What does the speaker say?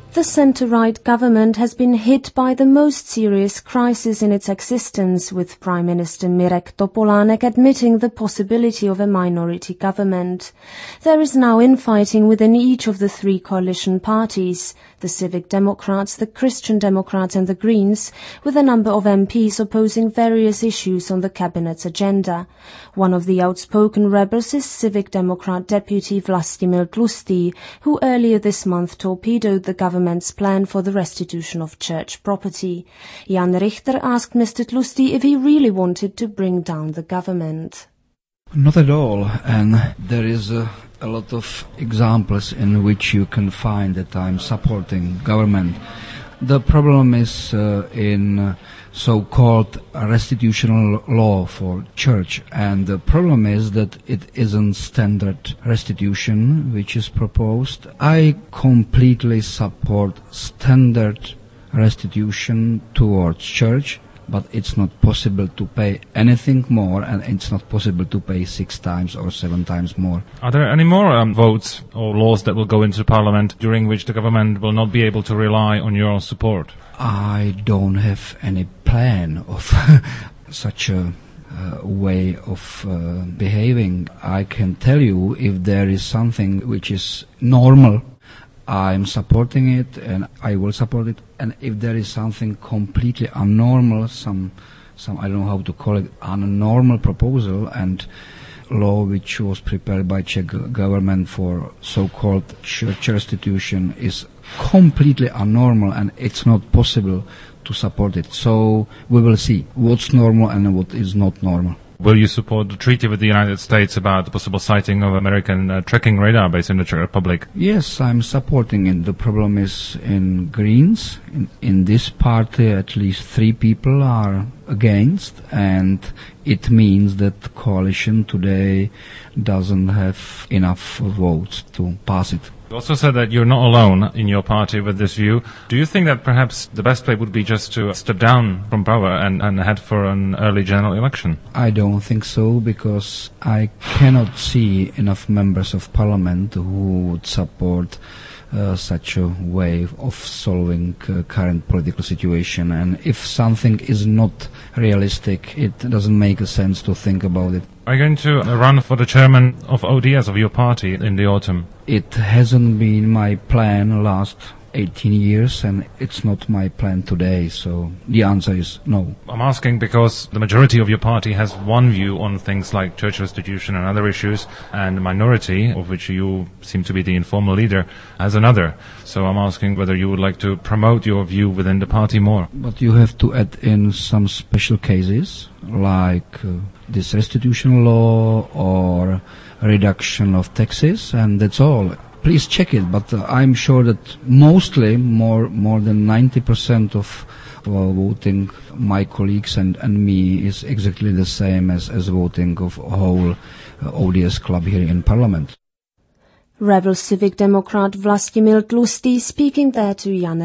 The centre-right government has been hit by the most serious crisis in its existence, with Prime Minister Mirek Topolánek admitting the possibility of a minority government. There is now infighting within each of the three coalition parties, the Civic Democrats, the Christian Democrats and the Greens, with a number of MPs opposing various issues on the cabinet's agenda. One of the outspoken rebels is Civic Democrat Deputy Vlastimil Tlustý, who earlier this month torpedoed the government's plan for the restitution of church property. Jan Richter asked Mr. Tlustý if he really wanted to bring down the government. Not at all, and there is a lot of examples in which you can find that I'm supporting government. The problem is in so-called restitutional law for church, and the problem is that it isn't standard restitution which is proposed. I completely support standard restitution towards church, but it's not possible to pay anything more, and it's not possible to pay 6 times or 7 times more. Are there any more votes or laws that will go into Parliament during which the government will not be able to rely on your support? I don't have any plan of such a way of behaving. I can tell you if there is something which is normal, I'm supporting it and I will support it. And if there is something completely abnormal, some I don't know how to call it, abnormal proposal and law which was prepared by Czech government for so-called church restitution is completely abnormal and it's not possible to support it. So we will see what's normal and what is not normal. Will you support the treaty with the United States about the possible sighting of American tracking radar base in the Czech Republic? Yes, I'm supporting it. The problem is in Greens. In this party, at least 3 people are against, and it means that the coalition today doesn't have enough votes to pass it. You also said that you're not alone in your party with this view. Do you think that perhaps the best way would be just to step down from power and head for an early general election? I don't think so, because I cannot see enough members of parliament who would support such a way of solving current political situation. And if something is not realistic, it doesn't make sense to think about it. Are you going to run for the chairman of ODS, of your party, in the autumn? It hasn't been my plan last 18 years, and it's not my plan today, so the answer is no. I'm asking because the majority of your party has one view on things like church restitution and other issues, and the minority, of which you seem to be the informal leader, has another. So I'm asking whether you would like to promote your view within the party more. But you have to add in some special cases, like this restitution law or reduction of taxes, and that's all. Please check it, but I'm sure that mostly, more than 90% of voting my colleagues and me is exactly the same as voting of whole ODS club here in Parliament. Rebel Civic Democrat Vlastimil Tlustý speaking there to Jan